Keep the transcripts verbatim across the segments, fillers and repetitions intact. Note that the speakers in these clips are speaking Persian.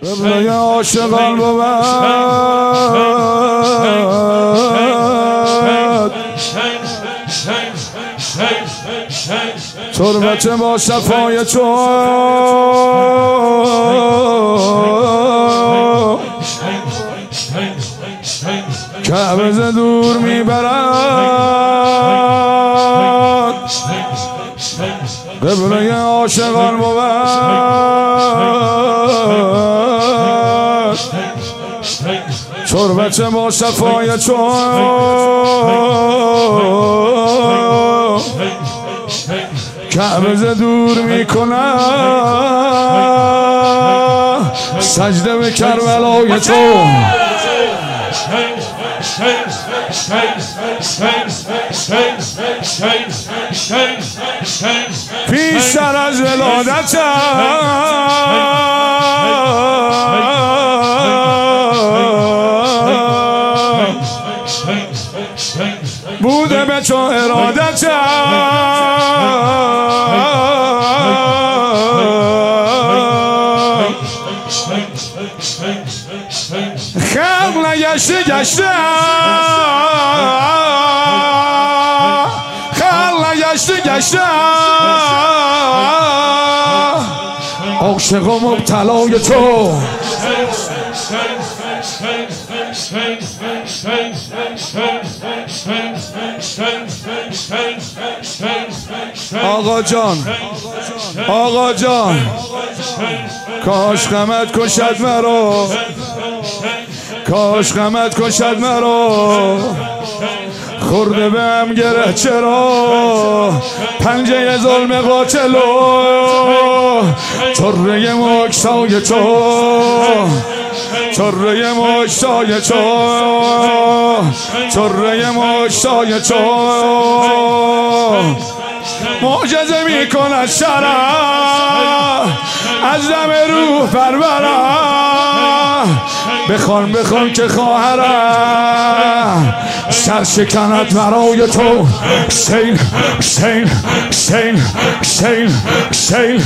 قبله عاشقان بود تربت با صفای تو کعبه ز دور میبرد قبله عاشقان بود تربت با صفای تو کعبه ز دور میکنه سجده به کربلای تو پیشتر از ولادت بوده به تو ارادت خلق نگشته گشته خلق نگشته گشته عاشق و مبتلای تو آقا جان آقا جان کاش غمت کشد مرا کاش غمت کشد مرا خورده بهم گره چرا پنجه ظلم قاتلو چره مکسای تو چره مکسای تو چره مکسای تو معجزه میکند شرع از دم روح پرورم بخوان بخوان که خواهرم سر شکند برای تو حسین حسین حسین حسین حسین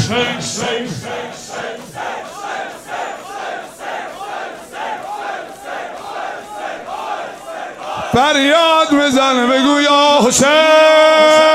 فریاد بزن بگو یا حسین